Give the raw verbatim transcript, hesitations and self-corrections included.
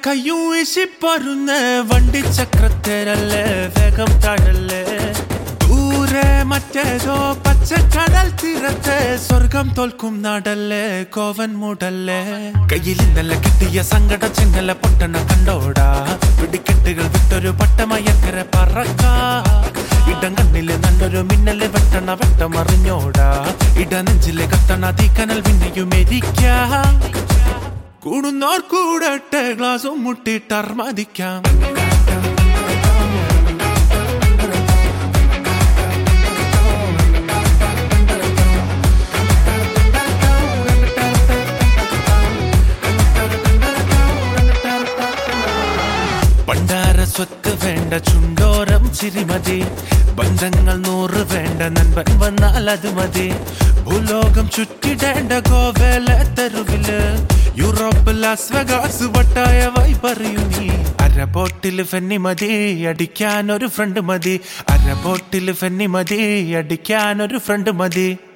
കയ്യും വീശി പറന്ന് വണ്ടി ചക്രത്തേരല്ലേ വേഗം താഴല്ലേ ദൂരെ മറ്റേതോ പച്ചക്കടൽ തീരത്തെ സ്വർഗം തോൽക്കും നാടല്ലേ കോവൻ മൂടല്ലേ കയ്യിൽ ഇന്നലെ കിട്ടിയ സങ്കട ചെങ്ങല പൊട്ടണ കണ്ടോടാ പിടിക്കെട്ടുകൾ വിട്ടൊരു പട്ടമയക്കര പറക്ക ഇടം കണ്ണില് നല്ലൊരു മിന്നല് വെട്ടണ വെട്ടമറിഞ്ഞോടാ ഇട നെഞ്ചില് കത്തണ തീക്കനൽ പിന്നെയും എരിക്ക കൂടുന്നോർ കൂടട്ടെ ഗ്ലാസും മുട്ടിട്ടർമതിക്കാം പണ്ടാര സ്വത്ത് വേണ്ട ചുണ്ടോരം ചിരിമതി ബന്ധങ്ങൾ നൂറ് വേണ്ട നൻപൻ വന്നാൽ അത് മതി ഭൂലോകം ചുറ്റിടേണ്ട ഗോവയിലെ തെരുവില് യൂറോപ്പ് ലാസ് വെഗാസ് വട്ടായവായി പറയൂ നീ അര ബോട്ടില് ഫെന്നി മതി അടിക്കാൻ ഒരു ഫ്രണ്ട് മതി അര ബോട്ടില് ഫെന്നി മതി അടിക്കാൻ ഒരു ഫ്രണ്ട് മതി